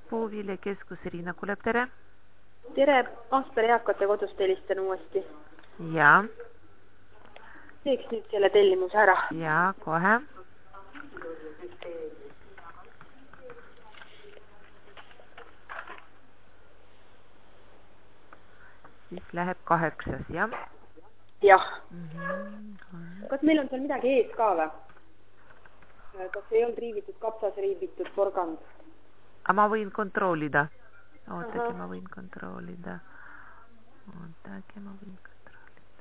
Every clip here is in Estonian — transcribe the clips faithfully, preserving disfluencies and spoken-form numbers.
Puuviljakeskus Riina Kulep, tere. Tere, Aspere eakate kodust helistan uuesti. Ja. Teeks nüüd selle tellimuse ära. Ja, kohe. Siis läheb kaheksas, jah? Jah. Mm -hmm. Kas meil on seal midagi ees ka või? Kas ei olnud riivitud kapsas, riivitud porgand? Aga ma võin kontrollida. Ootake, ma võin kontrollida. Ootake, ma võin kontrollida.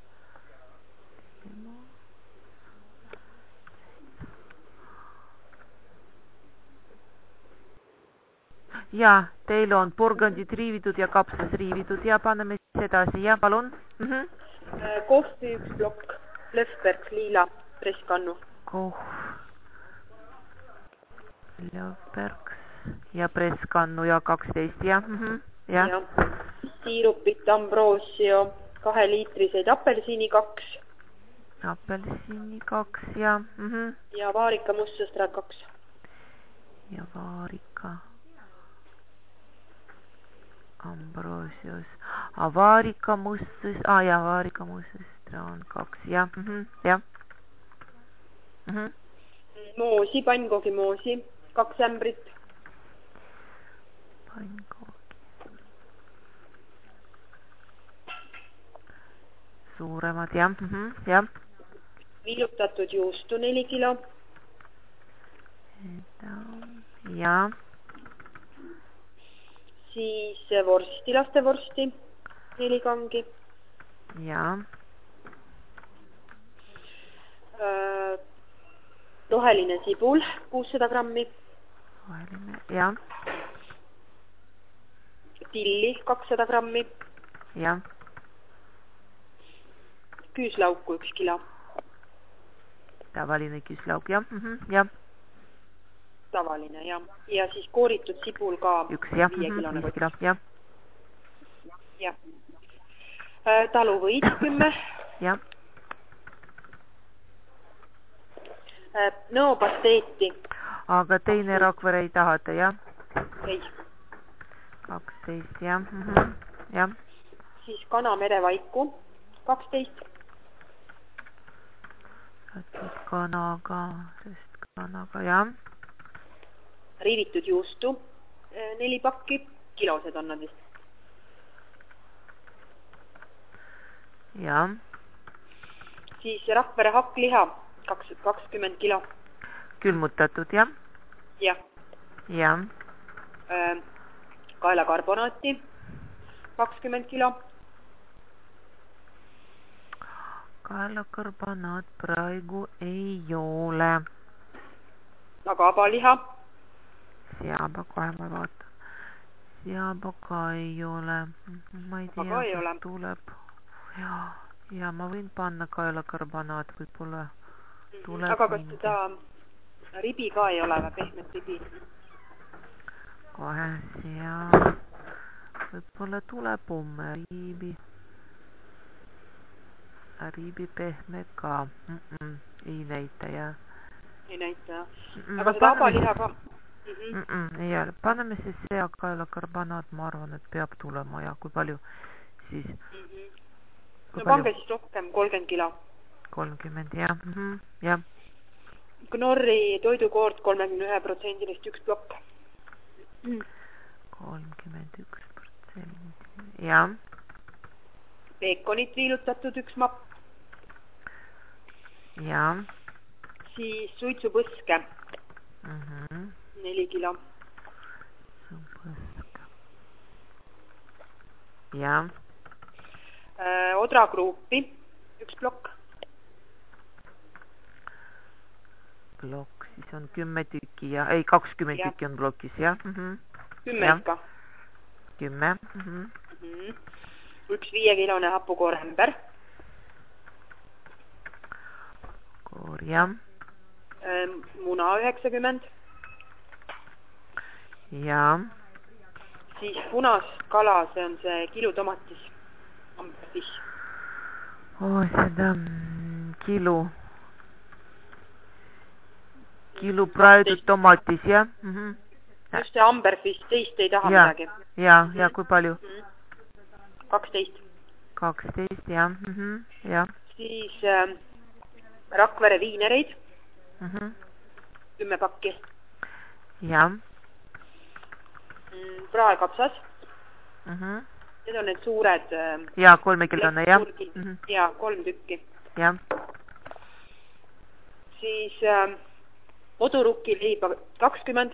Ja, teil on porgandid riivitud ja kapsas riivitud ja paneme edasi. Ja, palun. Mm -hmm. Kohvi üks plokk, Löfbergs, liila, presskannu. Kohv, Löfbergs ja presskannu ja kaksteist, ja. Mm -hmm. Ja. Ja. Siirupit, Ambrosio, kahe liitriseid apelsini kaks. Apelsini kaks, ja. Mm -hmm. Ja vaarika mustsõstrat kaks. Ja vaarika. Ambrosios. Vaarika mustsõs. Ah, ja, vaarika mustsõstra on kaks, ja. Mm -hmm. Ja. Mm -hmm. Moosi, pannkoogi moosi, kaks ämbrit. Pannkoogi. Suuremad, jah. Mm -hmm. Ja. Viilutatud juustu neli kilo. Ja. Siis vorsti, lastevorsti, neli kangi. Ja. Äh, roheline sibul, kuussada grammi. Roheline, ja. Tilli, kakssada grammi. Ja. Küüslauku, üks kilo. Tavaline küüslauk, jah. Mm -hmm. Ja. Tavaline, jah. Ja siis kooritud sibul ka. Üks, jah. Mm -hmm. Viis kilo, jah. Jah. Äh, taluvõid, kümme. Jah. Äh, nõopasteeti. Aga teine Rakvere ei tahata, jah? Ei. kaksteist, jah. Mm -hmm. Ja. Siis kana merevaiku, kaksteist. Kanaga, sest kanaga, jah. Riivitud juustu, neli pakki, kilosed on nad vist. Ja. Siis Rakvere hakkliha, kakskümmend kilo. Külmutatud, jah? Jah. Ja. Kaelakarbonaati, kakskümmend kilo. Kaelakarbonaat praegu ei ole. Aga abaliha? Seaba, kohe ma vaatan. Seaba ka ei ole. Ma ei tea, kas tuleb. Ja, ja ma võin panna kaelakarbonaat, võib-olla tuleb. Aga kas seda ribi ka ei ole või, pehmet ribi? Kohe seab. Võib-olla tuleb homme riibi. Riibi pehme ka. Mm -mm. Ei näita, jah. Ei näita, jah. Aga seda abaliha ka? Mm -mm. Ei ole. Paneme siis sea kaelakarbonaat, ma arvan, et peab tulema ja kui palju siis? Mm -hmm. No pange siis rohkem, kolmkümmend kilo. kolmkümmend, jah. Mm -hmm. Ja. Knorri toidukoort kolmekümne ühe protsendilist üks plokk. kolmkümmend üks protsenti, jah. Peekonit viilutatud üks mapp. Ja. Siis suitsupõske. Mm -hmm. neli kilo. Suitsupõske. Ja. Äh, odragruupi, üks plokk. Plokk, siis on kümme tükki ja, ei, kakskümmend ja. Tükki on plokis, jah. Mm -hmm. Kümme ja. Ikka. Kümme. Mm -hmm. Mm -hmm. Üks viiekilone hapukoorember. Koor, jah. Muna üheksakümmend. Ja. Siis punast kala, see on see kilutomatis. Amberfish. Oh, seda kilu. Kilu praedud tomatis, jah. Mm -hmm. just see Amberfist, teist ei taha ja, midagi. Ja, ja, kui palju? kaksteist. kaksteist, jah, mhm, jah. Siis äh, Rakvere viinereid. Mhm. kümme pakki. Ja. Praekapsas. Mhm. Need on need suured... Ja, kolmekilone, jah. Mhm. Ja, kolm tükki. Jah. Siis äh, odurukki leiba kakskümmend.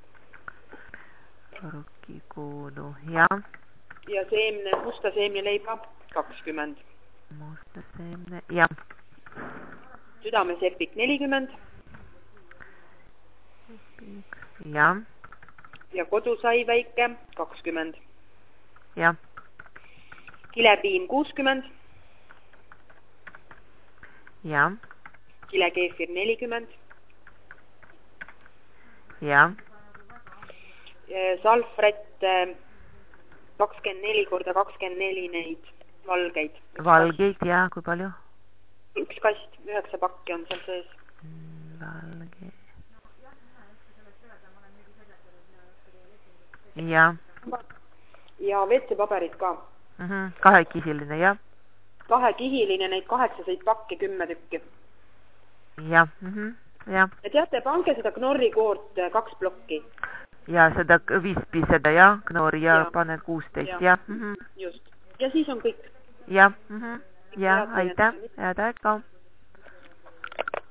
Rukkikuulu, jah. Ja seemne, musta seemne leiba kakskümmend. Musta seemne, jah. Südamesepik nelikümmend. Jah. Ja kodusai väike kakskümmend. Jah. Kilepiim kuuskümmend. Jah. Kilekeefir nelikümmend. Jah. Salfret kakskümmend neli korda kakskümmend neli neid valgeid. Valgeid, jah, kui palju? Üks kast, üheksa pakki on seal sees. Valge. Ja. Ja WC-paberid ka. Mhm. Kahekihiline, jah. Kahekihiline, neid kaheksaseid pakki, kümme tükki. Jah, mhm, jah. Ja teate, pange seda Knorri koort kaks plokki. Ja seda vispi seda, jah, Knorri ja, ja. Pane kuusteist, jah. Ja. Mhm. Just. Ja siis on kõik. Jah, mhm. Ja, aitäh. Head aega.